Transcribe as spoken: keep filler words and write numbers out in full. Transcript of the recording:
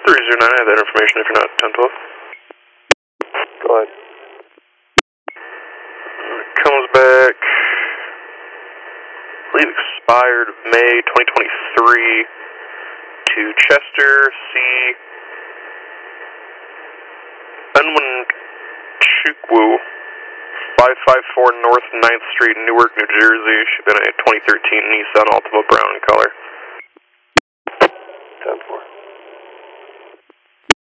three zero nine, I have that information if you're not ten twelve. Go ahead. Comes back, I believe expired May twenty twenty-three to Chester C. Unwinchukwu, five five four North ninth Street, Newark, New Jersey. Should have been a twenty thirteen Nissan Altima brown color. ten four.